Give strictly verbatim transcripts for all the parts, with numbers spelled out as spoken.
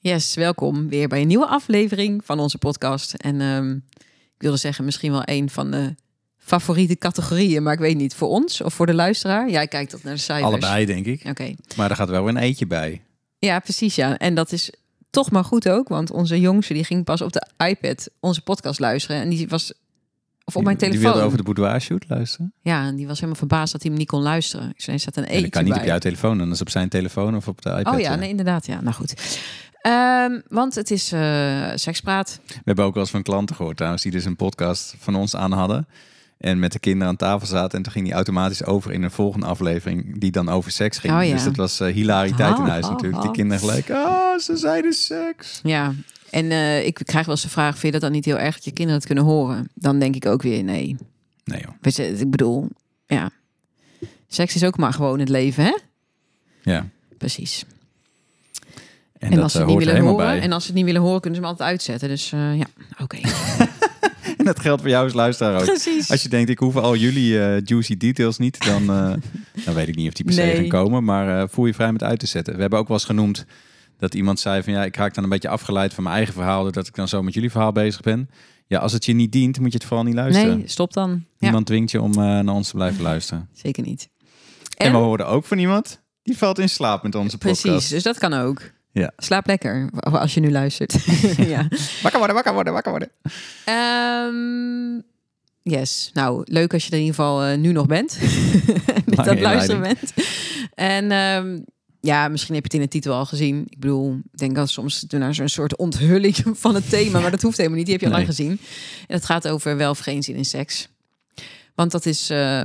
Yes, welkom weer bij een nieuwe aflevering van onze podcast. En um, ik wilde zeggen misschien wel een van de favoriete categorieën, maar ik weet niet, voor ons of voor de luisteraar? Jij kijkt tot naar de cijfers. Allebei, denk ik. Oké. Okay. Maar er gaat wel een eetje bij. Ja, precies, ja. En dat is toch maar goed ook, want onze jongste die ging pas op de iPad onze podcast luisteren en die was of op mijn telefoon. Die wilde over de boudoir shoot luisteren? Ja, en die was helemaal verbaasd dat hij hem niet kon luisteren. Ik zei, er staat een eetje bij. Dat kan niet bij. Op jouw telefoon, dan is op zijn telefoon of op de iPad. Oh ja, nee, inderdaad, ja. Nou goed. Um, want het is uh, sekspraat. We hebben ook wel eens van klanten gehoord trouwens, die dus een podcast van ons aan hadden. En met de kinderen aan tafel zaten. En toen ging die automatisch over in een volgende aflevering die dan over seks ging. Oh, ja. Dus dat was uh, hilariteit oh, in huis oh, natuurlijk. Oh. Die kinderen gelijk, ah, oh, ze zeiden seks. Ja, en uh, ik krijg wel eens de vraag, vind je dat dan niet heel erg dat je kinderen het kunnen horen? Dan denk ik ook weer, nee. Nee joh. Weet je, ik bedoel, ja. Seks is ook maar gewoon het leven, hè? Ja. Precies. En, en dat als ze uh, het niet willen horen, bij. en als ze het niet willen horen, kunnen ze hem altijd uitzetten. Dus uh, ja, oké. Okay. En dat geldt voor jou als luisteraar ook. Precies. Als je denkt, ik hoef al jullie uh, juicy details niet, dan, uh, dan weet ik niet of die per se nee. gaan komen. Maar uh, voel je vrij met uit te zetten. We hebben ook wel eens genoemd dat iemand zei van ja, ik raak dan een beetje afgeleid van mijn eigen verhaal, doordat ik dan zo met jullie verhaal bezig ben. Ja, als het je niet dient, moet je het vooral niet luisteren. Nee, stop dan. Niemand ja. dwingt je om uh, naar ons te blijven luisteren. Zeker niet. En, en we hoorden ook van iemand die valt in slaap met onze podcast. Precies, dus dat kan ook. Ja. Slaap lekker, als je nu luistert. ja. Wakker worden, wakker worden, wakker worden. Um, yes, nou, leuk als je er in ieder geval uh, nu nog bent. dat dat luisteren bent. En um, ja, misschien heb je het in de titel al gezien. Ik bedoel, ik denk dat soms naar zo'n soort onthulling van het thema, maar dat hoeft helemaal niet. Die heb je al nee. lang gezien. En het gaat over wel of geen zin in seks. Want dat is uh,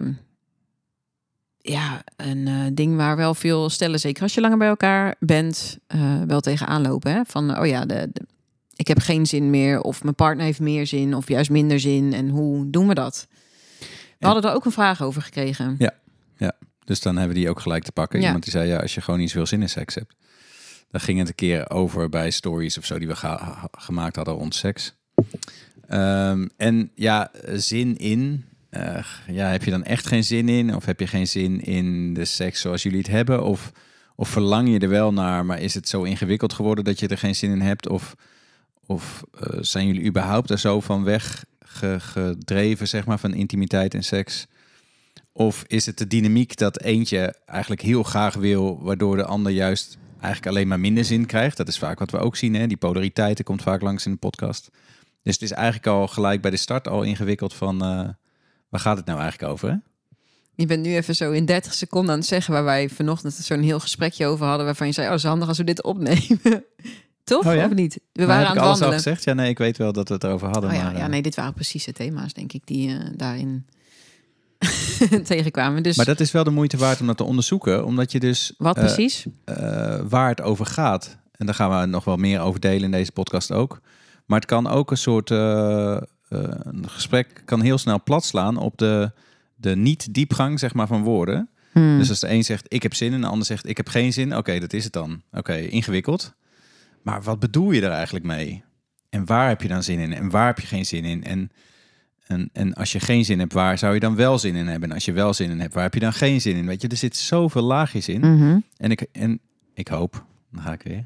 ja, een uh, ding waar wel veel stellen, zeker als je langer bij elkaar bent, uh, wel tegenaan lopen. Hè? Van, oh ja, de, de, ik heb geen zin meer, of mijn partner heeft meer zin, of juist minder zin. En hoe doen we dat? We en... hadden er ook een vraag over gekregen. Ja, ja. Dus dan hebben we die ook gelijk te pakken. Ja. Iemand die zei, ja, als je gewoon niet zoveel zin in seks hebt. Dan ging het een keer over bij stories of zo die we ga- gemaakt hadden rond seks. Um, en ja, zin in. Uh, ja, heb je dan echt geen zin in? Of heb je geen zin in de seks zoals jullie het hebben? Of, of verlang je er wel naar, maar is het zo ingewikkeld geworden dat je er geen zin in hebt? Of, of uh, zijn jullie überhaupt er zo van weggedreven, zeg maar, van intimiteit en seks? Of is het de dynamiek dat eentje eigenlijk heel graag wil, waardoor de ander juist eigenlijk alleen maar minder zin krijgt? Dat is vaak wat we ook zien, hè? Die polariteiten komt vaak langs in de podcast. Dus het is eigenlijk al gelijk bij de start al ingewikkeld van, uh, waar gaat het nou eigenlijk over, hè? Je bent nu even zo in dertig seconden aan het zeggen waar wij vanochtend zo'n heel gesprekje over hadden, waarvan je zei, oh, het is handig als we dit opnemen. Toch? Oh ja? Of niet? We maar waren heb aan ik het alles wandelen. al gezegd? Ja, nee, ik weet wel dat we het erover hadden. Oh, ja, maar, uh... ja, nee, dit waren precies de thema's, denk ik, die uh, daarin tegenkwamen. Dus... Maar dat is wel de moeite waard om dat te onderzoeken, omdat je dus... Wat uh, precies? Uh, waar het over gaat. En daar gaan we nog wel meer over delen in deze podcast ook. Maar het kan ook een soort... Uh, uh, een gesprek kan heel snel platslaan op de, de niet-diepgang, zeg maar, van woorden. Hmm. Dus als de een zegt, ik heb zin, en de ander zegt, ik heb geen zin. Oké, okay, dat is het dan. Oké, okay, ingewikkeld. Maar wat bedoel je er eigenlijk mee? En waar heb je dan zin in? En waar heb je geen zin in? En, en, en als je geen zin hebt, waar zou je dan wel zin in hebben? En als je wel zin in hebt, waar heb je dan geen zin in? Weet je, er zit zoveel laagjes in. Mm-hmm. En, ik, en ik hoop, dan ga ik weer.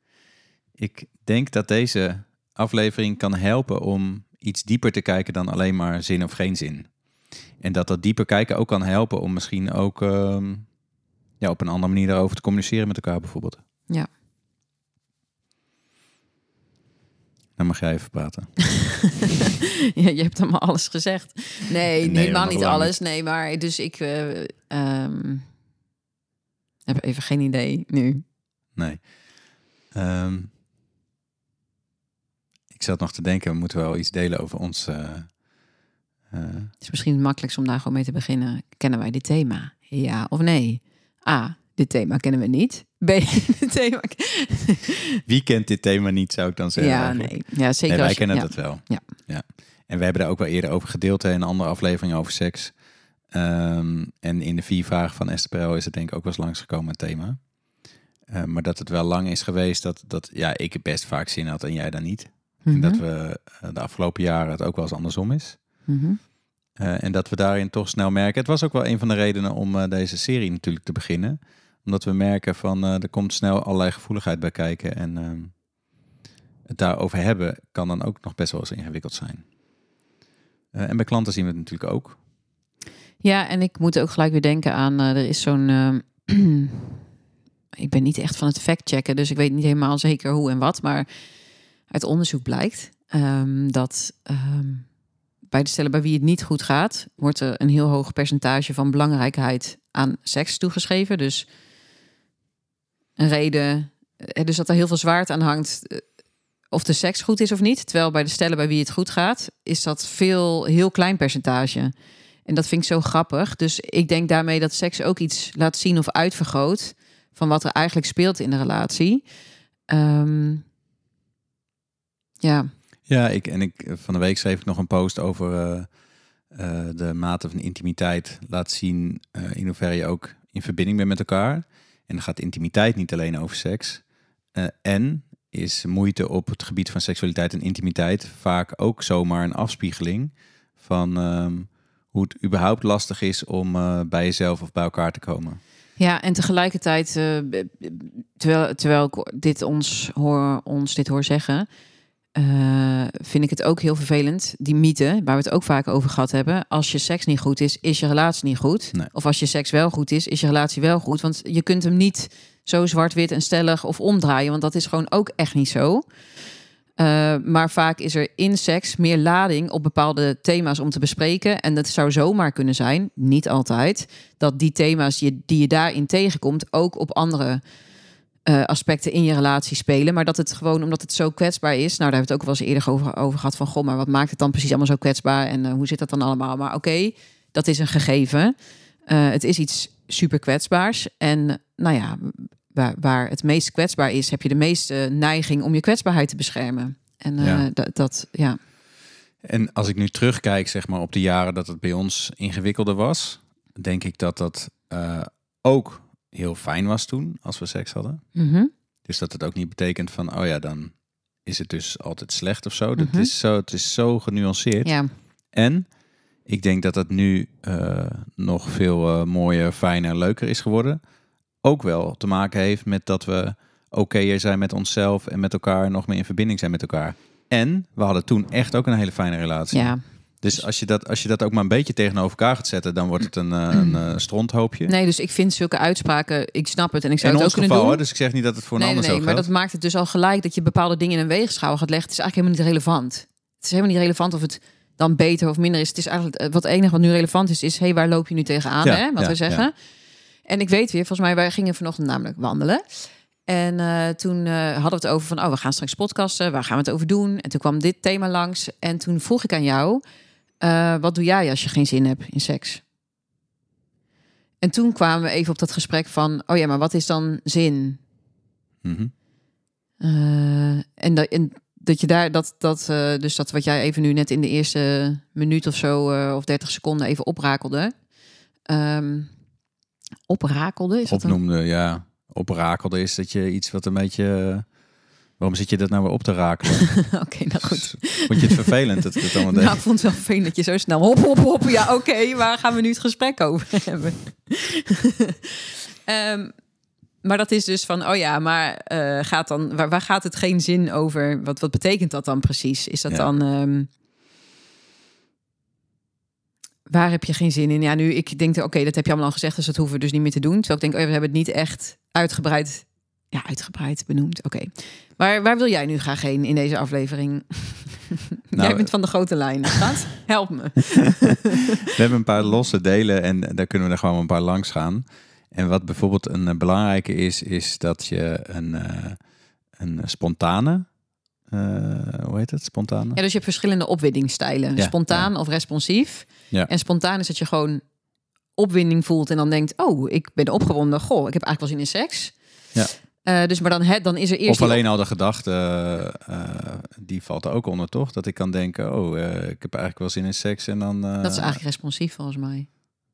Ik denk dat deze aflevering kan helpen om iets dieper te kijken dan alleen maar zin of geen zin. En dat dat dieper kijken ook kan helpen om misschien ook um, ja, op een andere manier daarover te communiceren met elkaar bijvoorbeeld. Ja. Dan mag jij even praten. Ja, je hebt allemaal alles gezegd. Nee, nee helemaal niet alles. Niet. Nee, maar dus ik uh, um, heb even geen idee nu. Nee. Um, ik zat nog te denken, we moeten wel iets delen over ons... Uh, uh... Het is misschien het makkelijkst om daar gewoon mee te beginnen. Kennen wij dit thema? Ja of nee? A, dit thema kennen we niet. B, dit thema... Wie kent dit thema niet, zou ik dan zeggen. Ja, nee. Ja, zeker. Nee, wij als je, kennen ja. dat wel. Ja. Ja. En we hebben daar ook wel eerder over gedeeld hè, in een andere aflevering over seks. Um, en in de vier vragen van Esther Perel is het denk ik ook wel eens langsgekomen het thema. Uh, maar dat het wel lang is geweest dat, dat ja, ik best vaak zin had en jij dan niet. Mm-hmm. En dat we uh, de afgelopen jaren het ook wel eens andersom is. Mm-hmm. Uh, en dat we daarin toch snel merken. Het was ook wel een van de redenen om uh, deze serie natuurlijk te beginnen. Omdat we merken van uh, er komt snel allerlei gevoeligheid bij kijken. En uh, het daarover hebben kan dan ook nog best wel eens ingewikkeld zijn. Uh, en bij klanten zien we het natuurlijk ook. Ja, en ik moet ook gelijk weer denken aan, uh, er is zo'n... Uh, ik ben niet echt van het factchecken, dus ik weet niet helemaal zeker hoe en wat. Maar uit onderzoek blijkt um, dat um, bij de stellen bij wie het niet goed gaat, wordt er een heel hoog percentage van belangrijkheid aan seks toegeschreven. Dus een reden, dus dat er heel veel zwaarte aan hangt of de seks goed is of niet. Terwijl bij de stellen bij wie het goed gaat, is dat veel, heel klein percentage. En dat vind ik zo grappig. Dus ik denk daarmee dat seks ook iets laat zien of uitvergroot van wat er eigenlijk speelt in de relatie. Um, ja. Ja, ik, en ik, van de week schreef ik nog een post over uh, uh, de mate van intimiteit laat zien uh, in hoeverre je ook in verbinding bent met elkaar. En dan gaat intimiteit niet alleen over seks. Uh, en is moeite op het gebied van seksualiteit en intimiteit vaak ook zomaar een afspiegeling van um, hoe het überhaupt lastig is om uh, bij jezelf of bij elkaar te komen. Ja, en tegelijkertijd, uh, terwijl, terwijl ik dit ons hoor, ons dit hoor zeggen, uh, vind ik het ook heel vervelend. Die mythe, waar we het ook vaak over gehad hebben. Als je seks niet goed is, is je relatie niet goed. Nee. Of als je seks wel goed is, is je relatie wel goed. Want je kunt hem niet zo zwart-wit en stellig of omdraaien. Want dat is gewoon ook echt niet zo. Uh, maar vaak is er in seks meer lading op bepaalde thema's om te bespreken. En dat zou zomaar kunnen zijn, niet altijd, dat die thema's die je, die je daarin tegenkomt ook op andere uh, aspecten in je relatie spelen. Maar dat het gewoon, omdat het zo kwetsbaar is. Nou, daar hebben we het ook wel eens eerder over, over gehad van, goh, maar wat maakt het dan precies allemaal zo kwetsbaar? En uh, hoe zit dat dan allemaal? Maar oké, okay, dat is een gegeven. Uh, het is iets super kwetsbaars. En nou ja, Waar, waar het meest kwetsbaar is, heb je de meeste neiging om je kwetsbaarheid te beschermen. En uh, ja. Dat, dat, ja. En als ik nu terugkijk, zeg maar, op de jaren dat het bij ons ingewikkelder was, denk ik dat dat uh, ook heel fijn was toen, als we seks hadden. Mm-hmm. Dus dat het ook niet betekent van, oh ja, dan is het dus altijd slecht of zo. Mm-hmm. Dat is zo, het is zo genuanceerd. Ja. En ik denk dat het nu uh, nog veel uh, mooier, fijner, leuker is geworden. Ook wel te maken heeft met dat we okéer zijn met onszelf en met elkaar, nog meer in verbinding zijn met elkaar. En we hadden toen echt ook een hele fijne relatie. Ja. Dus als je, dat, als je dat ook maar een beetje tegenover elkaar gaat zetten, dan wordt het een, een, een stronthoopje. Nee, dus ik vind zulke uitspraken, ik snap het en ik zou in het ook ons kunnen geval, doen. Dus ik zeg niet dat het voor een nee, ander nee, zo maar geldt. dat maakt het dus al gelijk dat je bepaalde dingen in een weegschaal gaat leggen. Het is eigenlijk helemaal niet relevant. Het is helemaal niet relevant of het dan beter of minder is. Het is eigenlijk wat enige wat nu relevant is, is hey, waar loop je nu tegenaan? Ja, hè? Wat ja, we zeggen. Ja. En ik weet weer, volgens mij, wij gingen vanochtend namelijk wandelen. En uh, toen uh, hadden we het over van, oh, we gaan straks podcasten. Waar gaan we het over doen? En toen kwam dit thema langs. En toen vroeg ik aan jou, uh, wat doe jij als je geen zin hebt in seks? En toen kwamen we even op dat gesprek van, oh ja, maar wat is dan zin? Mm-hmm. Uh, en, da- en dat je daar, dat, dat, uh, dus dat wat jij even nu net in de eerste minuut of zo, uh, of dertig seconden even oprakelde. Um, oprakelde? Is dat Opnoemde, een... ja. Oprakelde is dat je iets wat een beetje... Waarom zit je dat nou weer op te rakelen? Oké, okay, nou goed. Vond je het vervelend? Dat het allemaal nou, ik vond het wel vervelend dat je zo snel hop, hop, hop. Ja, oké, okay, waar gaan we nu het gesprek over hebben? um, maar dat is dus van, oh ja, maar uh, gaat dan, waar, waar gaat het geen zin over? Wat, wat betekent dat dan precies? Is dat ja. dan... Um, waar heb je geen zin in? Ja, nu, ik denk, oké, okay, dat heb je allemaal al gezegd, dus dat hoeven we dus niet meer te doen. Terwijl ik denk, oh ja, we hebben het niet echt uitgebreid... Ja, uitgebreid benoemd. Oké. Okay. Waar, waar wil jij nu graag heen in deze aflevering? Nou, jij bent van de grote lijn. Gaat? Help me. We hebben een paar losse delen en daar kunnen we er gewoon een paar langs gaan. En wat bijvoorbeeld een uh, belangrijke is, is dat je een, uh, een spontane... Uh, hoe heet het? Spontane? Ja, dus je hebt verschillende opwindingsstijlen. Ja, Spontaan ja. of responsief. Ja. En spontaan is dat je gewoon opwinding voelt en dan denkt... oh, ik ben opgewonden. Goh, ik heb eigenlijk wel zin in seks. Ja. Uh, dus maar dan, he, dan is er eerst... Of alleen al de gedachte, uh, uh, die valt er ook onder, toch? Dat ik kan denken, oh, uh, ik heb eigenlijk wel zin in seks en dan... Uh... Dat is eigenlijk responsief, volgens mij.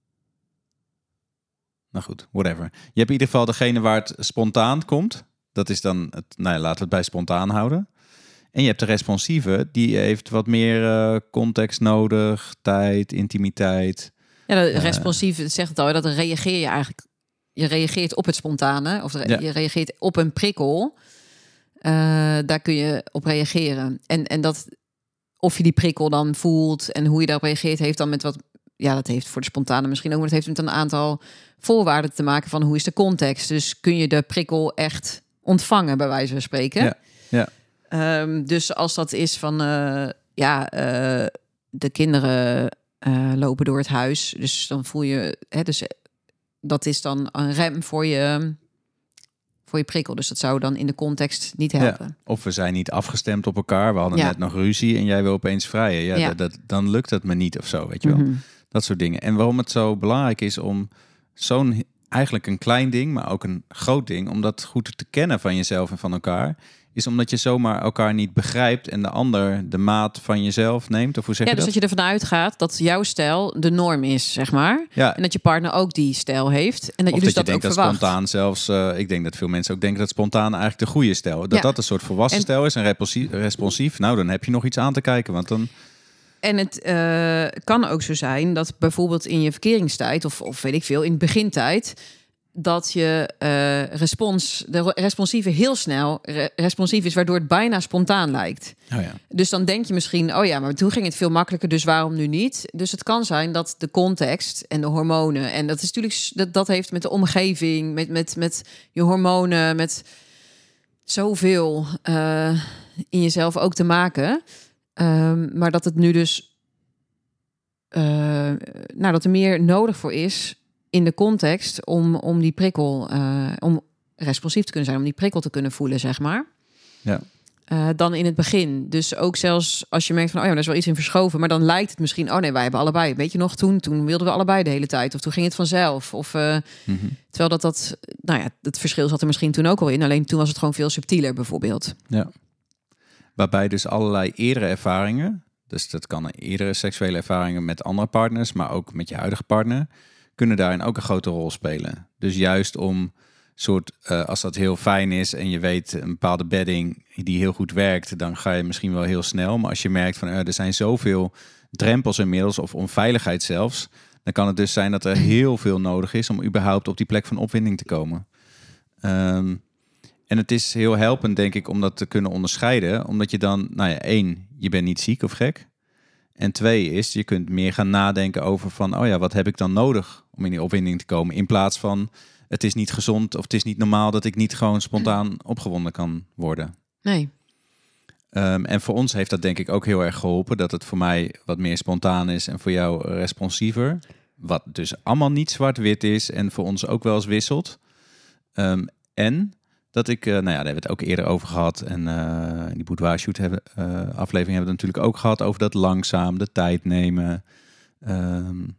Nou goed, whatever. Je hebt in ieder geval degene waar het spontaan komt. Dat is dan, het, nou ja, laten we het bij spontaan houden. En je hebt de responsieve, die heeft wat meer uh, context nodig, tijd, intimiteit. Ja, de responsieve, het zegt het al, dat reageer je eigenlijk... Je reageert op het spontane, of re- ja. je reageert op een prikkel. Uh, daar kun je op reageren. En, en dat of je die prikkel dan voelt en hoe je daarop reageert, heeft dan met wat... Ja, dat heeft voor de spontane misschien ook, maar het heeft met een aantal voorwaarden te maken van hoe is de context. Dus kun je de prikkel echt ontvangen, bij wijze van spreken. Ja, ja. Um, dus als dat is van, uh, ja, uh, de kinderen uh, lopen door het huis, dus dan voel je, hè, dus dat is dan een rem voor je, voor je prikkel. Dus dat zou dan in de context niet helpen. Ja, of we zijn niet afgestemd op elkaar, we hadden ja. net nog ruzie en jij wil opeens vrijen. Ja, ja. Dat, dat, dan lukt het me niet of zo, weet je wel. Mm-hmm. Dat soort dingen. En waarom het zo belangrijk is om zo'n, eigenlijk een klein ding, maar ook een groot ding, om dat goed te kennen van jezelf en van elkaar, is omdat je zomaar elkaar niet begrijpt en de ander de maat van jezelf neemt. Of hoe zeg ja, je dus dat? dat je ervan uitgaat dat jouw stijl de norm is, zeg maar. Ja. En dat je partner ook die stijl heeft. En dat of je dus dat je dat denkt ook dat verwacht. spontaan zelfs, uh, ik denk dat veel mensen ook denken dat spontaan eigenlijk de goede stijl, dat ja. dat een soort volwassen en... stijl is en responsief, responsief. Nou, dan heb je nog iets aan te kijken, want dan... En het uh, kan ook zo zijn dat bijvoorbeeld in je verkeringstijd, of, of weet ik veel, in begintijd, dat je uh, respons, de responsieve heel snel re- responsief is, waardoor het bijna spontaan lijkt. Oh ja. Dus dan denk je misschien, oh ja, maar toen ging het veel makkelijker, dus waarom nu niet? Dus het kan zijn dat de context en de hormonen, en dat is natuurlijk, dat, dat heeft met de omgeving, met, met, met je hormonen, met zoveel uh, in jezelf ook te maken. Um, maar dat het nu dus, uh, nou, dat er meer nodig voor is in de context om, om die prikkel, uh, om responsief te kunnen zijn, om die prikkel te kunnen voelen, zeg maar. Ja. Uh, dan in het begin. Dus ook zelfs als je merkt van, oh ja, er is wel iets in verschoven, maar dan lijkt het misschien, oh nee, wij hebben allebei. Weet je nog, toen, toen wilden we allebei de hele tijd, of toen ging het vanzelf. Of uh, mm-hmm. Terwijl dat dat, nou ja, het verschil zat er misschien toen ook al in. Alleen toen was het gewoon veel subtieler, bijvoorbeeld. Ja. Waarbij dus allerlei eerdere ervaringen, dus dat kan eerdere seksuele ervaringen met andere partners, maar ook met je huidige partner, kunnen daarin ook een grote rol spelen. Dus juist om soort, uh, als dat heel fijn is en je weet een bepaalde bedding die heel goed werkt, dan ga je misschien wel heel snel. Maar als je merkt van uh, er zijn zoveel drempels inmiddels of onveiligheid zelfs, dan kan het dus zijn dat er heel veel nodig is om überhaupt op die plek van opwinding te komen. Um, En het is heel helpend, denk ik, om dat te kunnen onderscheiden. Omdat je dan, nou ja, één, je bent niet ziek of gek. En twee is, je kunt meer gaan nadenken over van, oh ja, wat heb ik dan nodig om in die opwinding te komen? In plaats van, het is niet gezond of het is niet normaal dat ik niet gewoon spontaan opgewonden kan worden. Nee. Um, en voor ons heeft dat denk ik ook heel erg geholpen. Dat het voor mij wat meer spontaan is en voor jou responsiever. Wat dus allemaal niet zwart-wit is en voor ons ook wel eens wisselt. Um, en... Dat ik, uh, nou ja, daar hebben we het ook eerder over gehad. En uh, in die Boudoir Shoot hebben, uh, aflevering hebben we het natuurlijk ook gehad over dat langzaam, de tijd nemen. Um,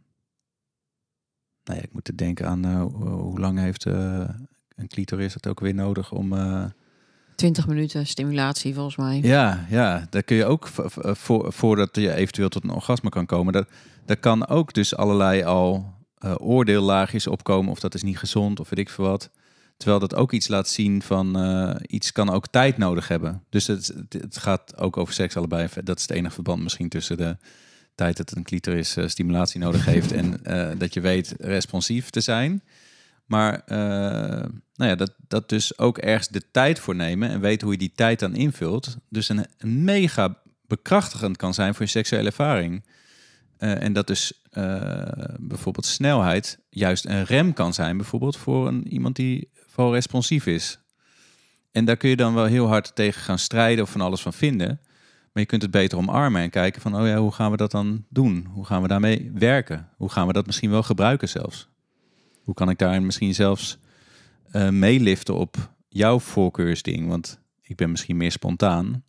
nou ja, ik moet er denken aan uh, hoe lang heeft uh, een clitoris het ook weer nodig om... Uh... twintig minuten stimulatie volgens mij. Ja, ja, daar kun je ook v- v- voor, voordat je eventueel tot een orgasme kan komen. Daar, daar kan ook dus allerlei al uh, oordeellaagjes opkomen of dat is niet gezond of weet ik veel wat. Terwijl dat ook iets laat zien van uh, iets kan ook tijd nodig hebben. Dus het, het gaat ook over seks allebei. Dat is het enige verband misschien tussen de tijd dat een clitoris uh, stimulatie nodig heeft en uh, dat je weet responsief te zijn. Maar uh, nou ja, dat, dat dus ook ergens de tijd voor nemen en weten hoe je die tijd dan invult. Dus een, een mega bekrachtigend kan zijn voor je seksuele ervaring. Uh, en dat dus uh, bijvoorbeeld snelheid juist een rem kan zijn, bijvoorbeeld voor een, iemand die vooral responsief is. En daar kun je dan wel heel hard tegen gaan strijden of van alles van vinden. Maar je kunt het beter omarmen en kijken van, oh ja, hoe gaan we dat dan doen? Hoe gaan we daarmee werken? Hoe gaan we dat misschien wel gebruiken zelfs? Hoe kan ik daar misschien zelfs uh, meeliften op jouw voorkeursding? Want ik ben misschien meer spontaan.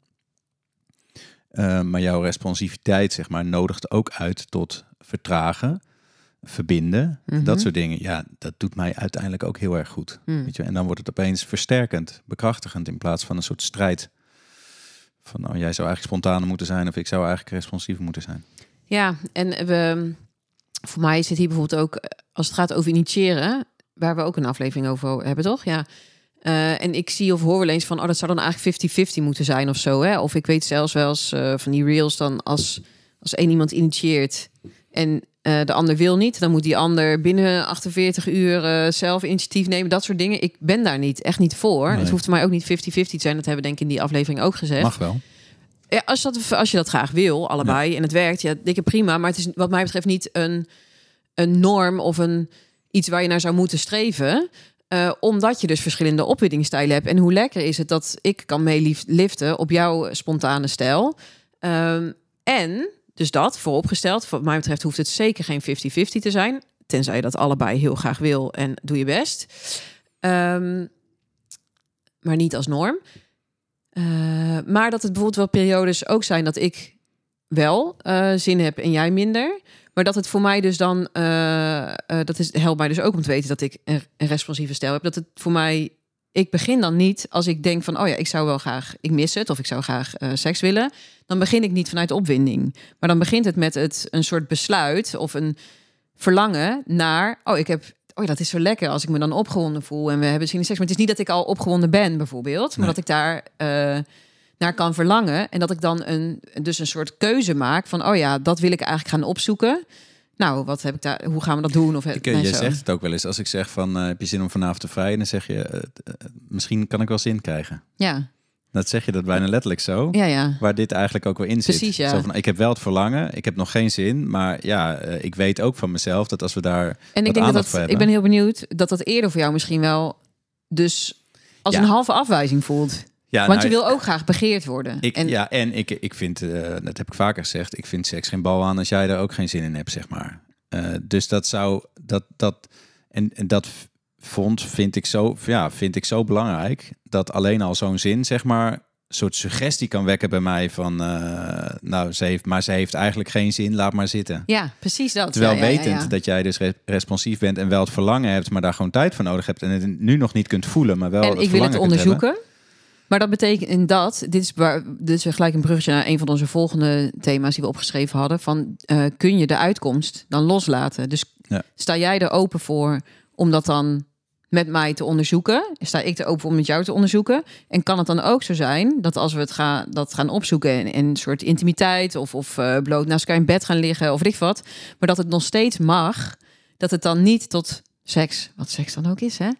Uh, maar jouw responsiviteit, zeg maar, nodigt ook uit tot vertragen, verbinden, mm-hmm. dat soort dingen. Ja, dat doet mij uiteindelijk ook heel erg goed. Mm. Weet je? En dan wordt het opeens versterkend, bekrachtigend, in plaats van een soort strijd. Van, nou, jij zou eigenlijk spontaner moeten zijn of ik zou eigenlijk responsiever moeten zijn. Ja, en we, voor mij zit hier bijvoorbeeld ook, als het gaat over initiëren, waar we ook een aflevering over hebben, toch? Ja. Uh, en ik zie of hoor wel eens van, oh, dat zou dan eigenlijk vijftig vijftig moeten zijn of zo. Hè? Of ik weet zelfs wel eens uh, van die reels dan als, als één iemand initieert en uh, de ander wil niet. Dan moet die ander binnen achtenveertig uur uh, zelf initiatief nemen. Dat soort dingen. Ik ben daar niet, echt niet voor. Nee. Het hoeft voor mij ook niet fifty fifty te zijn. Dat hebben we denk ik in die aflevering ook gezegd. Mag wel. Ja, als, dat, als je dat graag wil, allebei, ja. en het werkt, ja, dikke prima. Maar het is wat mij betreft niet een, een norm of een iets waar je naar zou moeten streven. Uh, omdat je dus verschillende opwindingstijlen hebt. En hoe lekker is het dat ik kan meeliften op jouw spontane stijl. Um, en, dus dat, vooropgesteld, wat mij betreft hoeft het zeker geen fifty fifty te zijn. Tenzij je dat allebei heel graag wil en doe je best. Um, maar niet als norm. Uh, maar dat het bijvoorbeeld wel periodes ook zijn dat ik wel uh, zin heb en jij minder. Maar dat het voor mij dus dan... Uh, uh, dat is, helpt mij dus ook om te weten dat ik een, een responsieve stijl heb. Dat het voor mij... Ik begin dan niet als ik denk van... oh ja, ik zou wel graag... Ik mis het of ik zou graag uh, seks willen. Dan begin ik niet vanuit opwinding. Maar dan begint het met het, een soort besluit... of een verlangen naar... oh, ik heb... Oh ja, dat is zo lekker als ik me dan opgewonden voel... en we hebben zin in seks. Maar het is niet dat ik al opgewonden ben bijvoorbeeld... maar nee. dat ik daar... Uh, naar kan verlangen en dat ik dan een dus een soort keuze maak van oh ja, dat wil ik eigenlijk gaan opzoeken. Nou, wat heb ik daar? Hoe gaan we dat doen? Of ik, je zo. Zegt het ook wel eens als ik zeg van uh, heb je zin om vanavond te vrijen? Dan zeg je uh, uh, misschien kan ik wel zin krijgen. Ja. Dat zeg je dat bijna letterlijk zo. Ja, ja. Waar dit eigenlijk ook wel in zit. Precies, ja. Zo van, ik heb wel het verlangen, ik heb nog geen zin, maar ja, uh, ik weet ook van mezelf dat als we daar en ik denk dat, dat ik ben heel benieuwd dat dat eerder voor jou misschien wel dus als ja. een halve afwijzing voelt. Ja, Want nou, je wil ook graag begeerd worden. Ik, en... Ja, en ik, ik vind, uh, dat heb ik vaker gezegd, ik vind seks geen bal aan als jij er ook geen zin in hebt, zeg maar. Uh, dus dat zou, dat, dat, en, en dat vond, vind ik zo, ja, vind ik zo belangrijk, dat alleen al zo'n zin, zeg maar, een soort suggestie kan wekken bij mij van, uh, nou, ze heeft, maar ze heeft eigenlijk geen zin, laat maar zitten. Ja, precies dat. Terwijl ja, ja, wetend ja, ja. dat jij dus re- responsief bent en wel het verlangen hebt, maar daar gewoon tijd voor nodig hebt en het nu nog niet kunt voelen, maar wel en het ik wil het onderzoeken. Hebben. Maar dat betekent in dat, dit is, waar, dit is gelijk een bruggetje naar een van onze volgende thema's die we opgeschreven hadden. Van uh, kun je de uitkomst dan loslaten? Dus ja. sta jij er open voor om dat dan met mij te onderzoeken? Sta ik er open voor om met jou te onderzoeken? En kan het dan ook zo zijn dat als we het gaan, dat gaan opzoeken en, en een soort intimiteit of, of uh, bloot naast elkaar in bed gaan liggen of weet ik wat, maar dat het nog steeds mag, dat het dan niet tot seks, wat seks dan ook is, hè,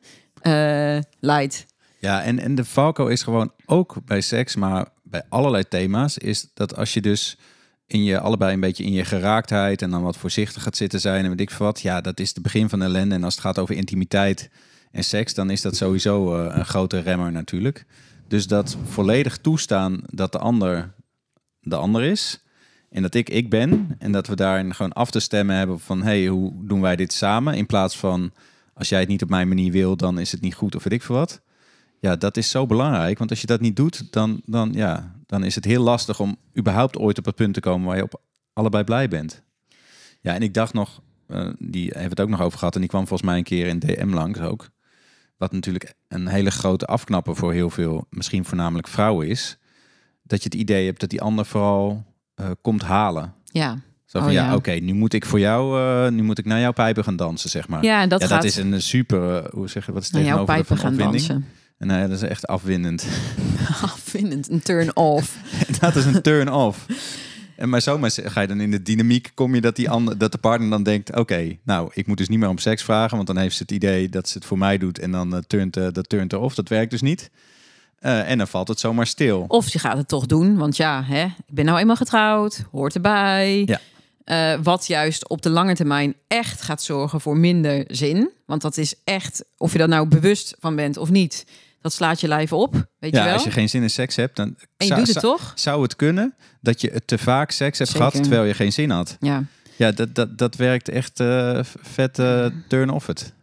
uh, leidt. Ja, en, en de valko is gewoon ook bij seks, maar bij allerlei thema's, is dat als je dus in je allebei een beetje in je geraaktheid en dan wat voorzichtig gaat zitten zijn en weet ik veel wat, ja, dat is het begin van de ellende. En als het gaat over intimiteit en seks, dan is dat sowieso uh, een grote remmer natuurlijk. Dus dat volledig toestaan dat de ander de ander is en dat ik ik ben en dat we daarin gewoon af te stemmen hebben van, hey, hoe doen wij dit samen? In plaats van, als jij het niet op mijn manier wil, dan is het niet goed of weet ik veel wat. Ja, dat is zo belangrijk. Want als je dat niet doet, dan, dan, ja, dan is het heel lastig om überhaupt ooit op het punt te komen waar je op allebei blij bent. Ja, en ik dacht nog, uh, die hebben het ook nog over gehad. En die kwam volgens mij een keer in D M langs ook. Wat natuurlijk een hele grote afknapper voor heel veel, misschien voornamelijk vrouwen is. Dat je het idee hebt dat die ander vooral uh, komt halen. Ja. Zo van, oh, ja, ja. oké, okay, nu moet ik voor jou, uh, nu moet ik naar jouw pijpen gaan dansen, zeg maar. Ja, en dat, ja, gaat... dat is een super, uh, hoe zeg je, wat is naar jouw pijpen gaan opwinding? dansen. En uh, dat is echt afwindend. Afwindend, een turn-off. Dat is een turn-off. En maar zomaar ga je dan in de dynamiek, kom je dat, die ander, dat de partner dan denkt, oké, okay, nou, ik moet dus niet meer om seks vragen, want dan heeft ze het idee dat ze het voor mij doet en dan uh, turnt uh, dat turnt er off. Dat werkt dus niet. Uh, en dan valt het zomaar stil. Of je gaat het toch doen, want ja, hè, ik ben nou eenmaal getrouwd, hoort erbij. Ja. Uh, wat juist op de lange termijn echt gaat zorgen voor minder zin. Want dat is echt, of je daar nou bewust van bent of niet, dat slaat je lijf op, weet ja, je wel? Als je geen zin in seks hebt, dan en je zou, doet het zou, toch? Zou het kunnen dat je te vaak seks hebt Zeker. gehad terwijl je geen zin had? Ja, ja dat, dat, dat werkt echt uh, vet uh, turn-off het.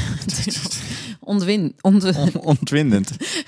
Ontwin, ontw- On, ontwindend.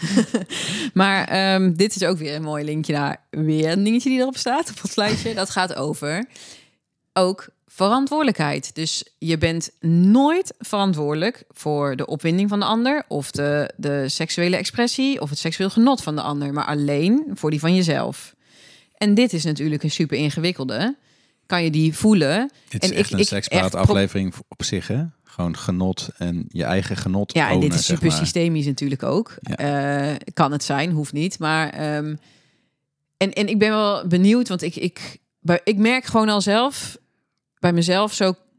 Maar um, dit is ook weer een mooi linkje naar weer een dingetje die erop staat op het slijtje. Dat gaat over ook verantwoordelijkheid. Dus je bent nooit verantwoordelijk voor de opwinding van de ander of de, de seksuele expressie of het seksueel genot van de ander, maar alleen voor die van jezelf. En dit is natuurlijk een super ingewikkelde. Kan je die voelen? Dit is en echt ik, een ik, sekspraataflevering pro- op zich, hè? Gewoon genot en je eigen genot. Ja, en ownen, dit is super zeg maar. systemisch natuurlijk ook. Ja. Uh, kan het zijn, hoeft niet. Maar um, en, en ik ben wel benieuwd, want ik, ik, ik merk gewoon al zelf bij mezelf zo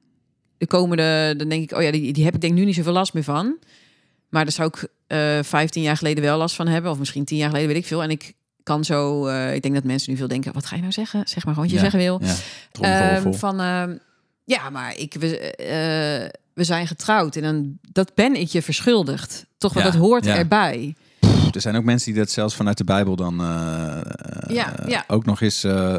de komende, dan denk ik, oh ja, die, die heb ik denk nu niet zoveel last meer van. Maar daar zou ik uh, vijftien jaar geleden wel last van hebben. Of misschien tien jaar geleden, weet ik veel. En ik kan zo, uh, ik denk dat mensen nu veel denken, wat ga je nou zeggen? Zeg maar gewoon wat je ja, zeggen wil. Ja, um, van, uh, ja, maar ik, we, uh, we zijn getrouwd. En dan, dat ben ik je verschuldigd. Toch, want ja, dat hoort ja. erbij. Er zijn ook mensen die dat zelfs vanuit de Bijbel dan uh, ja, ja. ook nog eens... Uh,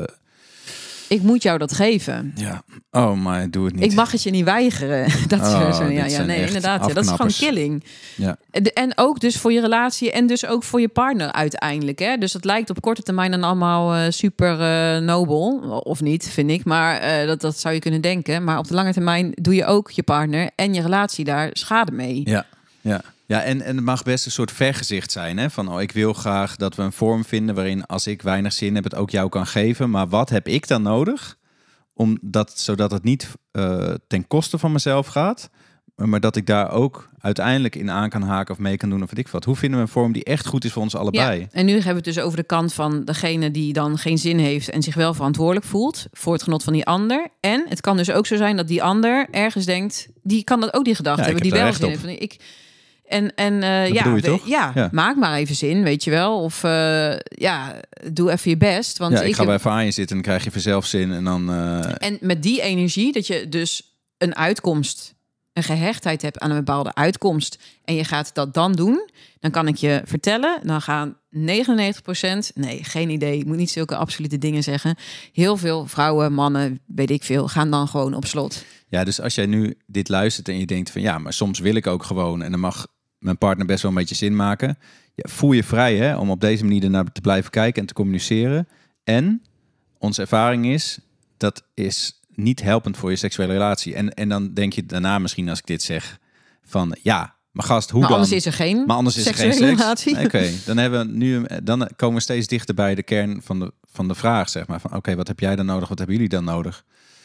ik moet jou dat geven. Ja. Oh, maar doe het niet. Ik mag het je niet weigeren. Dat oh, zo, ja, ja, nee, inderdaad. Ja, dat is gewoon killing. Ja. En ook dus voor je relatie en dus ook voor je partner uiteindelijk. Hè? Dus dat lijkt op korte termijn dan allemaal uh, super uh, nobel. Of niet, vind ik. Maar uh, dat, dat zou je kunnen denken. Maar op de lange termijn doe je ook je partner en je relatie daar schade mee. Ja, ja. Ja, en, en het mag best een soort vergezicht zijn. Hè? Van, oh, ik wil graag dat we een vorm vinden waarin als ik weinig zin heb, het ook jou kan geven. Maar wat heb ik dan nodig? Om dat, zodat het niet uh, ten koste van mezelf gaat. Maar dat ik daar ook uiteindelijk in aan kan haken of mee kan doen of weet ik wat. Hoe vinden we een vorm die echt goed is voor ons allebei? Ja, en nu hebben we het dus over de kant van degene die dan geen zin heeft en zich wel verantwoordelijk voelt voor het genot van die ander. En het kan dus ook zo zijn dat die ander ergens denkt, die kan dat ook die gedachte ja, hebben, die wel zin heeft. Van, ik, En, en uh, ja, we, ja, ja, maak maar even zin, weet je wel. Of uh, ja, doe even je best. Want ja, ik, ik ga bij even aan je zitten en dan krijg je vanzelf zin. En, dan, uh... en met die energie, dat je dus een uitkomst, een gehechtheid hebt aan een bepaalde uitkomst. En je gaat dat dan doen. Dan kan ik je vertellen, dan gaan negenennegentig procent... Nee, geen idee, ik moet niet zulke absolute dingen zeggen. Heel veel vrouwen, mannen, weet ik veel, gaan dan gewoon op slot. Ja, dus als jij nu dit luistert en je denkt van ja, maar soms wil ik ook gewoon en dan mag mijn partner best wel een beetje zin maken. Ja, voel je vrij hè, om op deze manier ernaar te blijven kijken en te communiceren. En onze ervaring is, dat is niet helpend voor je seksuele relatie. En, en dan denk je daarna misschien als ik dit zeg van ja, maar gast, hoe maar dan? Anders is er geen maar anders is er geen seks. relatie. Oké, okay, dan hebben we nu, dan komen we steeds dichter bij de kern van de, van de vraag, zeg maar. Van oké, okay, wat heb jij dan nodig? Wat hebben jullie dan nodig?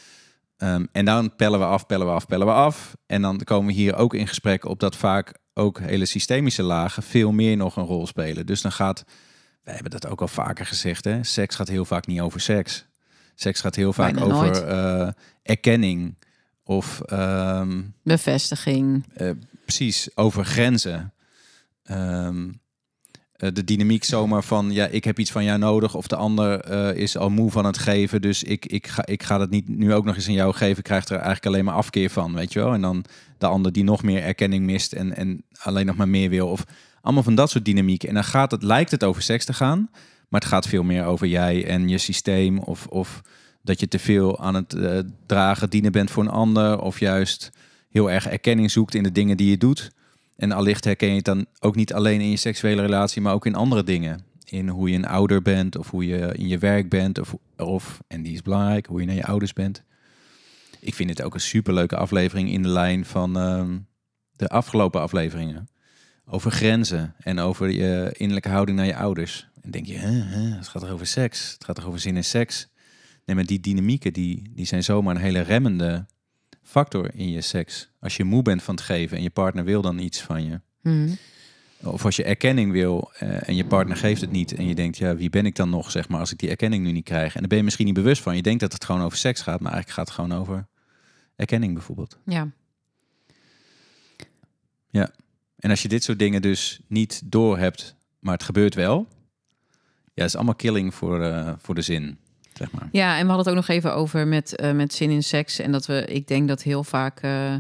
Um, en dan pellen we af, pellen we af, pellen we af. En dan komen we hier ook in gesprek op dat vaak ook hele systemische lagen veel meer nog een rol spelen. Dus dan gaat, wij hebben dat ook al vaker gezegd, hè? Seks gaat heel vaak niet over seks. Seks gaat heel vaak Bijna over uh, erkenning of um, bevestiging. Uh, precies, over grenzen. Um, de dynamiek zomaar van, ja, ik heb iets van jou nodig of de ander uh, is al moe van het geven, dus ik, ik, ga, ik ga dat niet nu ook nog eens aan jou geven, krijgt er eigenlijk alleen maar afkeer van, weet je wel. En dan de ander die nog meer erkenning mist en, en alleen nog maar meer wil. Of allemaal van dat soort dynamiek. En dan gaat het, lijkt het over seks te gaan, maar het gaat veel meer over jij en je systeem of, of dat je te veel aan het uh, dragen, dienen bent voor een ander of juist heel erg erkenning zoekt in de dingen die je doet. En allicht herken je het dan ook niet alleen in je seksuele relatie, maar ook in andere dingen. In hoe je een ouder bent, of hoe je in je werk bent, of, of en die is belangrijk, hoe je naar je ouders bent. Ik vind het ook een superleuke aflevering in de lijn van uh, de afgelopen afleveringen. Over grenzen en over je innerlijke houding naar je ouders. En denk je, hè, hè, het gaat er over seks, het gaat er over zin in seks. Nee, maar die dynamieken, die, die zijn zomaar een hele remmende factor in je seks. Als je moe bent van het geven en je partner wil dan iets van je. Mm. Of als je erkenning wil uh, en je partner geeft het niet. En je denkt, ja, wie ben ik dan nog, zeg maar, als ik die erkenning nu niet krijg. En dan ben je misschien niet bewust van. Je denkt dat het gewoon over seks gaat, maar eigenlijk gaat het gewoon over erkenning bijvoorbeeld. Ja. Ja. En als je dit soort dingen dus niet doorhebt, maar het gebeurt wel. Ja, het is allemaal killing voor, uh, voor de zin. Zeg maar. Ja, en we hadden het ook nog even over met, uh, met zin in seks. En dat we, ik denk dat heel vaak... Uh,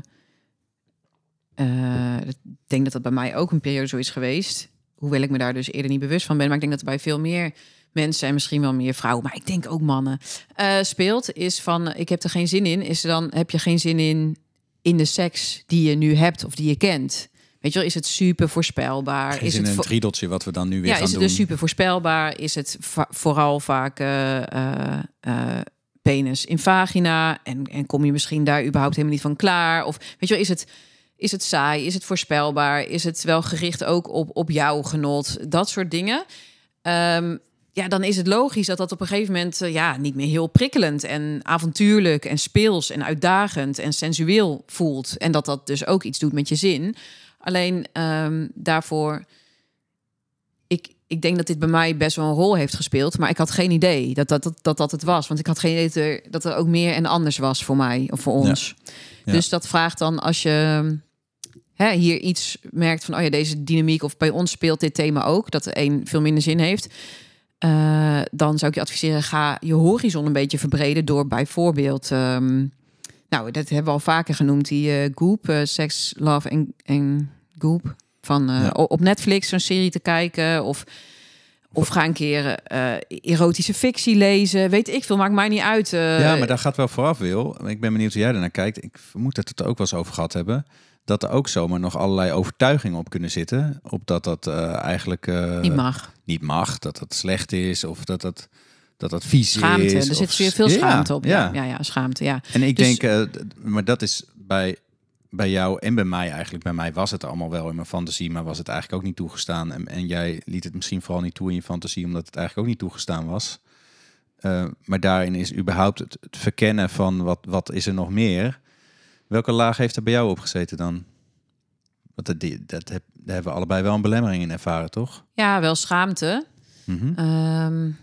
uh, ik denk dat dat bij mij ook een periode zo is geweest. Hoewel ik me daar dus eerder niet bewust van ben. Maar ik denk dat er bij veel meer mensen en misschien wel meer vrouwen... maar ik denk ook mannen, uh, speelt. Is van, uh, ik heb er geen zin in. Is er dan, heb je geen zin in, in de seks die je nu hebt of die je kent... Weet je wel, is het super voorspelbaar? Geen is het het een triedeltje wat we dan nu weer ja, gaan doen? Ja, is het doen? dus super voorspelbaar? Is het va- vooral vaak uh, uh, uh, penis in vagina? En, en kom je misschien daar überhaupt helemaal niet van klaar? Of weet je wel, is het, is het saai? Is het voorspelbaar? Is het wel gericht ook op, op jouw genot? Dat soort dingen. Um, ja, dan is het logisch dat dat op een gegeven moment uh, ja, niet meer heel prikkelend en avontuurlijk en speels en uitdagend en sensueel voelt. En dat dat dus ook iets doet met je zin. Alleen um, daarvoor, ik, ik denk dat dit bij mij best wel een rol heeft gespeeld. Maar ik had geen idee dat dat, dat, dat, dat het was. Want ik had geen idee dat er, dat er ook meer en anders was voor mij of voor ons. Ja. Ja. Dus dat vraagt dan als je hè, hier iets merkt van... oh ja, deze dynamiek of bij ons speelt dit thema ook. Dat de een veel minder zin heeft. Uh, dan zou ik je adviseren, ga je horizon een beetje verbreden... door bijvoorbeeld... Um, nou, dat hebben we al vaker genoemd. Die uh, Goop, uh, Sex, Love en, en Goop... van uh, ja. op Netflix zo'n serie te kijken... of, of ga een keer uh, erotische fictie lezen. Weet ik veel, maakt mij niet uit. Uh, ja, maar daar gaat wel vooraf, Wil. Ik ben benieuwd hoe jij ernaar kijkt. Ik vermoed dat we het er ook wel eens over gehad hebben... dat er ook zomaar nog allerlei overtuigingen op kunnen zitten... op dat dat uh, eigenlijk... Uh, niet mag. Niet mag, dat dat slecht is of dat dat... dat dat vies schaamte. is. Er zit weer veel schaamte ja, op. Ja. Ja. ja, ja, schaamte, ja. En ik dus, denk, uh, maar dat is bij, bij jou en bij mij eigenlijk. Bij mij was het allemaal wel in mijn fantasie, maar was het eigenlijk ook niet toegestaan. En, en jij liet het misschien vooral niet toe in je fantasie, omdat het eigenlijk ook niet toegestaan was. Uh, maar daarin is überhaupt het, het verkennen van wat, wat is er nog meer. Welke laag heeft er bij jou op gezeten dan? Want dat, dat heb, daar hebben we allebei wel een belemmering in ervaren, toch? Ja, wel schaamte. Mm-hmm. Um,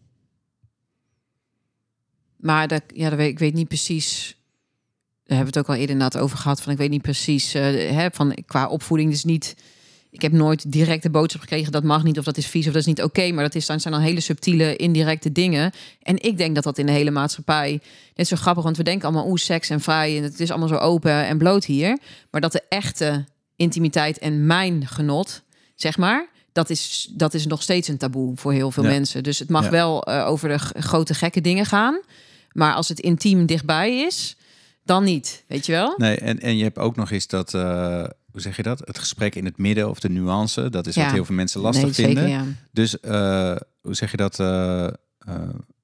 maar dat, ja, dat weet, ik weet niet precies... Daar hebben we het ook al eerder inderdaad over gehad. Van ik weet niet precies, uh, hè, van qua opvoeding dus niet... Ik heb nooit direct de boodschap gekregen... dat mag niet, of dat is vies, of dat is niet oké. Okay, maar dat is, dan zijn dan hele subtiele, indirecte dingen. En ik denk dat dat in de hele maatschappij... Dit is zo grappig, want we denken allemaal... oeh, seks en vrij, en het is allemaal zo open en bloot hier. Maar dat de echte intimiteit en mijn genot, zeg maar... Dat is, dat is nog steeds een taboe voor heel veel ja. mensen. Dus het mag ja. wel uh, over de g- grote gekke dingen gaan. Maar als het intiem dichtbij is, dan niet. Weet je wel? Nee, en, en je hebt ook nog eens dat... Uh, hoe zeg je dat? Het gesprek in het midden of de nuance. Dat is ja. wat heel veel mensen lastig nee, vinden. Zeker, ja. Dus uh, hoe zeg je dat? Uh, uh,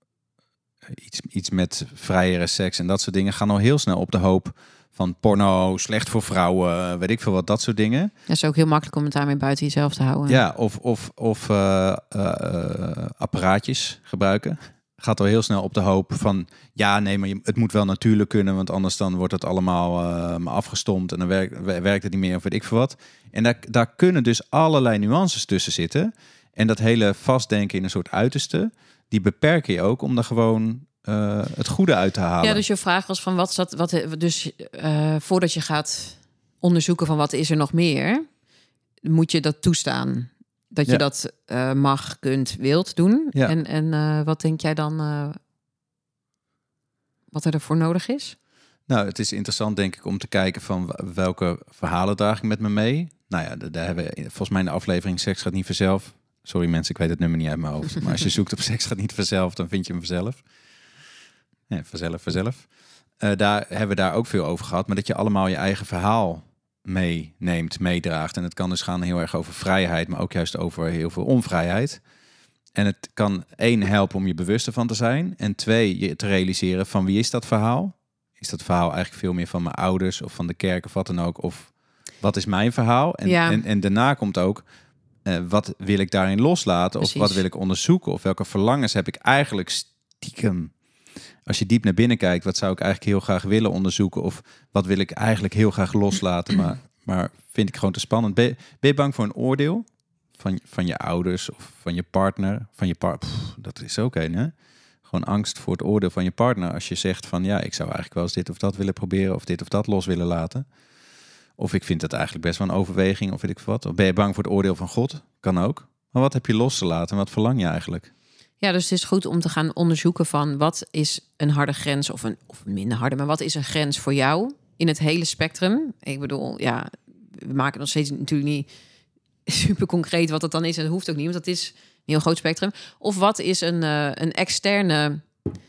iets, iets met vrijere seks en dat soort dingen... gaan al heel snel op de hoop... van porno, slecht voor vrouwen, weet ik veel wat, dat soort dingen. Dat is ook heel makkelijk om het daarmee buiten jezelf te houden. Ja, of, of, of uh, uh, uh, apparaatjes gebruiken. Gaat al heel snel op de hoop van... ja, nee, maar je, het moet wel natuurlijk kunnen... want anders dan wordt het allemaal uh, afgestompt... en dan werkt, werkt het niet meer of weet ik veel wat. En daar, daar kunnen dus allerlei nuances tussen zitten. En dat hele vastdenken in een soort uiterste... die beperken je ook om daar gewoon... Uh, het goede uit te halen. Ja, dus je vraag was van wat zat, wat dus uh, voordat je gaat onderzoeken van wat is er nog meer, moet je dat toestaan dat je ja. dat uh, mag, kunt, wilt doen. Ja. En, en uh, wat denk jij dan uh, wat er ervoor nodig is? Nou, het is interessant denk ik om te kijken van welke verhalen draag ik met me mee. Nou ja, daar hebben we volgens mij in de aflevering Seks gaat niet vanzelf. Sorry mensen, ik weet het nummer niet uit mijn hoofd. Maar als je zoekt op Seks gaat niet vanzelf, dan vind je hem vanzelf. Ja, vanzelf, vanzelf. Uh, daar hebben we daar ook veel over gehad. Maar dat je allemaal je eigen verhaal meeneemt, meedraagt. En het kan dus gaan heel erg over vrijheid, maar ook juist over heel veel onvrijheid. En het kan één helpen om je bewuster van te zijn. En twee, je te realiseren van wie is dat verhaal? Is dat verhaal eigenlijk veel meer van mijn ouders of van de kerk of wat dan ook? Of wat is mijn verhaal? En, ja. en, en daarna komt ook, uh, wat wil ik daarin loslaten? Precies. Of wat wil ik onderzoeken? Of welke verlangens heb ik eigenlijk stiekem? Als je diep naar binnen kijkt, wat zou ik eigenlijk heel graag willen onderzoeken? Of wat wil ik eigenlijk heel graag loslaten, maar, maar vind ik gewoon te spannend. Ben je, ben je bang voor een oordeel van, van je ouders of van je partner? Van je par- Pff, dat is ook een, hè? Gewoon angst voor het oordeel van je partner. Als je zegt van, ja, ik zou eigenlijk wel eens dit of dat willen proberen... of dit of dat los willen laten. Of ik vind het eigenlijk best wel een overweging, of weet ik wat. Of ben je bang voor het oordeel van God? Kan ook. Maar wat heb je los te laten en wat verlang je eigenlijk? Ja, dus het is goed om te gaan onderzoeken van wat is een harde grens of een of minder harde, maar wat is een grens voor jou in het hele spectrum? Ik bedoel, ja, we maken nog steeds natuurlijk niet super concreet wat dat dan is. En dat hoeft ook niet, want dat is een heel groot spectrum. Of wat is een, uh, een externe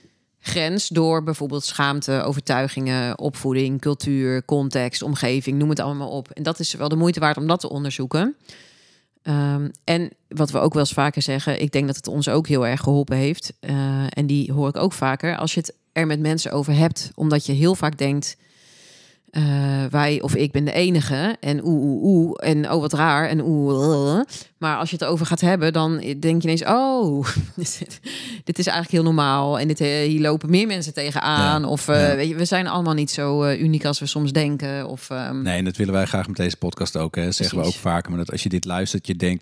grens door bijvoorbeeld schaamte, overtuigingen, opvoeding, cultuur, context, omgeving, noem het allemaal op. En dat is wel de moeite waard om dat te onderzoeken. Um, en wat we ook wel eens vaker zeggen, ik denk dat het ons ook heel erg geholpen heeft. Uh, en die hoor ik ook vaker. Als je het er met mensen over hebt, omdat je heel vaak denkt, uh, wij of ik ben de enige. En oeh, oeh, oeh. En oh, wat raar. En oeh. Uh. Maar als je het over gaat hebben, dan denk je ineens, oh, dit is eigenlijk heel normaal. En dit, uh, hier lopen meer mensen tegenaan. Ja, of uh, ja. weet je, we zijn allemaal niet zo uh, uniek als we soms denken. Of, um... Nee, en dat willen wij graag met deze podcast ook. Hè. Zeggen we ook vaker. Maar dat als je dit luistert, je denkt,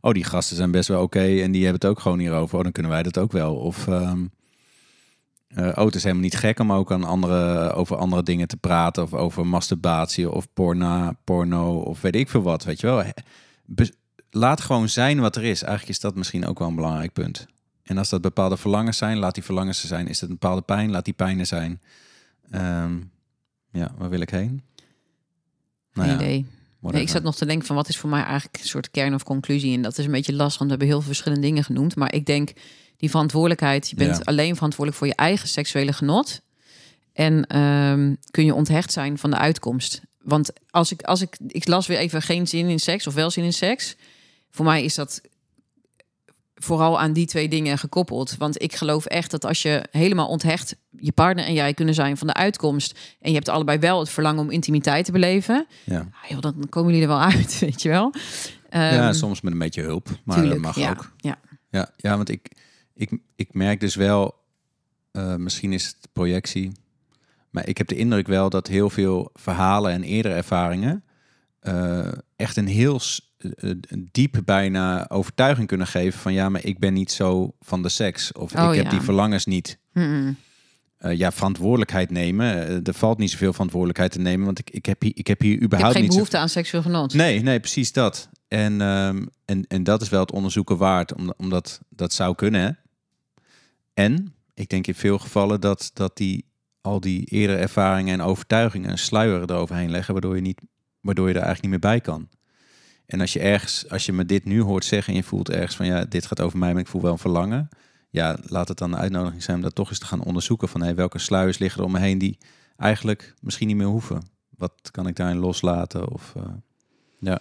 oh, die gasten zijn best wel oké okay, en die hebben het ook gewoon hierover. Oh, dan kunnen wij dat ook wel. Of um, uh, oh, het is helemaal niet gek om ook aan andere, over andere dingen te praten. Of over masturbatie of porno, porno of weet ik veel wat, weet je wel. Be- laat gewoon zijn wat er is. Eigenlijk is dat misschien ook wel een belangrijk punt. En als dat bepaalde verlangens zijn, laat die verlangens er zijn. Is het een bepaalde pijn, laat die pijn er zijn. Um, ja, waar wil ik heen? Nou ja, idee. Nee, ik zat nog te denken van wat is voor mij eigenlijk een soort kern of conclusie. En dat is een beetje lastig, want we hebben heel veel verschillende dingen genoemd. Maar ik denk die verantwoordelijkheid. Je bent ja. alleen verantwoordelijk voor je eigen seksuele genot. En um, kun je onthecht zijn van de uitkomst. Want als ik, als ik, ik las weer even geen zin in seks of wel zin in seks. Voor mij is dat vooral aan die twee dingen gekoppeld. Want ik geloof echt dat als je helemaal onthecht, je partner en jij kunnen zijn van de uitkomst, en je hebt allebei wel het verlangen om intimiteit te beleven, ja. joh, dan komen jullie er wel uit, weet je wel. Um, ja, soms met een beetje hulp, maar tuurlijk, dat mag ja, ook. Ja. Ja, ja, want ik, ik, ik merk dus wel, uh, misschien is het projectie, maar ik heb de indruk wel dat heel veel verhalen en eerdere ervaringen uh, echt een heel een diep bijna overtuiging kunnen geven van ja, maar ik ben niet zo van de seks. Of oh, ik heb ja. die verlangens niet. Mm-hmm. Uh, ja, verantwoordelijkheid nemen. Uh, er valt niet zoveel verantwoordelijkheid te nemen, want ik, ik, heb, hier, ik heb hier überhaupt ik heb geen niet behoefte zo... aan seksueel genot. Nee, nee, precies dat. En, um, en, en dat is wel het onderzoeken waard, omdat, omdat dat zou kunnen. Hè? En ik denk in veel gevallen dat, dat die al die eerdere ervaringen en overtuigingen een sluier eroverheen leggen, waardoor je, niet, waardoor je er eigenlijk niet meer bij kan. En als je ergens, als je me dit nu hoort zeggen en je voelt ergens van ja, dit gaat over mij, maar ik voel wel een verlangen. Ja, laat het dan een uitnodiging zijn om dat toch eens te gaan onderzoeken van hey, welke sluiers liggen er om me heen die eigenlijk misschien niet meer hoeven. Wat kan ik daarin loslaten? Of uh, ja.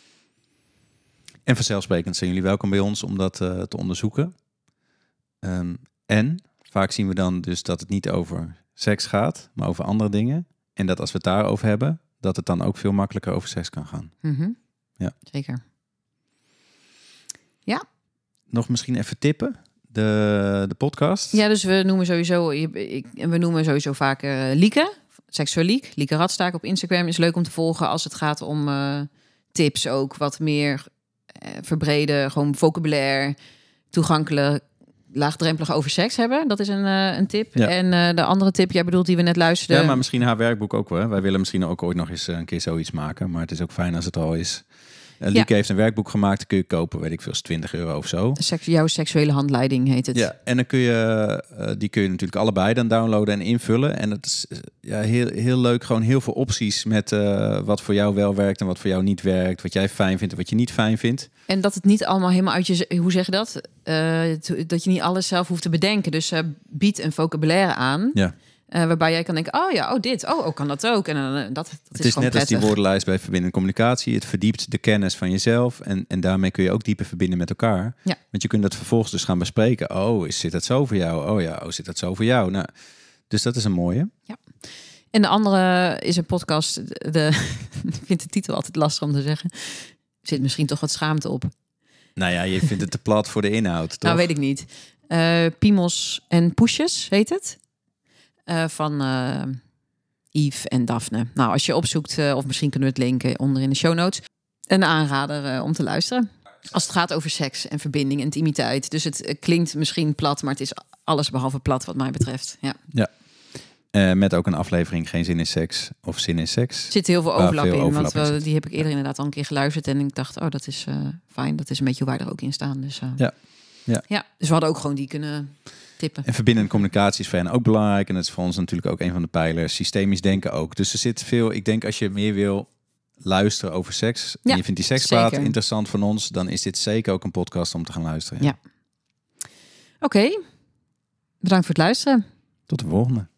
En vanzelfsprekend zijn jullie welkom bij ons om dat uh, te onderzoeken. Um, en vaak zien we dan dus dat het niet over seks gaat, maar over andere dingen. En dat als we het daarover hebben, dat het dan ook veel makkelijker over seks kan gaan. Mm-hmm. Ja. Zeker. Ja. Nog misschien even tippen, de, de podcast. Ja, dus we noemen sowieso, ik, we noemen sowieso vaak uh, Lieke, Seksualiek. Lieke Radstaak op Instagram is leuk om te volgen als het gaat om uh, tips ook. Wat meer uh, verbreden, gewoon vocabulaire, toegankelijk, laagdrempelig over seks hebben. Dat is een, uh, een tip. Ja. En uh, de andere tip, jij bedoelt die we net luisterden. Ja, maar misschien haar werkboek ook wel. Wij willen misschien ook ooit nog eens een keer zoiets maken. Maar het is ook fijn als het al is. Uh, Lieke ja. heeft een werkboek gemaakt. Kun je kopen, weet ik veel, twintig euro of zo. Seks, jouw seksuele handleiding heet het. Ja, en dan kun je, uh, die kun je natuurlijk allebei dan downloaden en invullen. En het is uh, ja, heel, heel leuk. Gewoon heel veel opties met uh, wat voor jou wel werkt en wat voor jou niet werkt. Wat jij fijn vindt en wat je niet fijn vindt. En dat het niet allemaal helemaal uit je... Hoe zeg je dat? Uh, dat je niet alles zelf hoeft te bedenken. Dus uh, bied een vocabulaire aan. Ja. Uh, waarbij jij kan denken, oh ja, oh dit, oh, oh kan dat ook. En uh, dat, dat het is, is gewoon net prettig. Als die woordenlijst bij verbindende communicatie. Het verdiept de kennis van jezelf. En, en daarmee kun je ook dieper verbinden met elkaar. Ja. Want je kunt dat vervolgens dus gaan bespreken. Oh, is, zit dat zo voor jou? Oh ja, oh, zit dat zo voor jou? Nou, dus dat is een mooie. Ja. En de andere is een podcast. De, ik vind de titel altijd lastig om te zeggen. Er zit misschien toch wat schaamte op. Nou ja, je vindt het te plat voor de inhoud, toch? Nou, weet ik niet. Uh, Piemels en Poesjes heet het. Uh, van uh, Yves en Daphne. Nou, als je opzoekt, uh, of misschien kunnen we het linken onder in de show notes. Een aanrader uh, om te luisteren. Als het gaat over seks en verbinding en intimiteit. Dus het uh, klinkt misschien plat, maar het is alles behalve plat wat mij betreft. Ja. Ja. Uh, met ook een aflevering Geen Zin in Seks of Zin in Seks. Er zit heel veel overlap veel in, overlap want we, die heb ik eerder inderdaad al een keer geluisterd. En ik dacht, oh, dat is uh, fijn. Dat is een beetje hoe wij er ook in staan. Dus, uh, ja. Ja. ja, dus we hadden ook gewoon die kunnen tippen. En verbindende communicatie is voor hen ook belangrijk. En dat is voor ons natuurlijk ook een van de pijlers. Systemisch denken ook. Dus er zit veel... Ik denk als je meer wil luisteren over seks... Ja, en je vindt die sekspraat interessant van ons... dan is dit zeker ook een podcast om te gaan luisteren. Ja. ja. Oké. Okay. Bedankt voor het luisteren. Tot de volgende.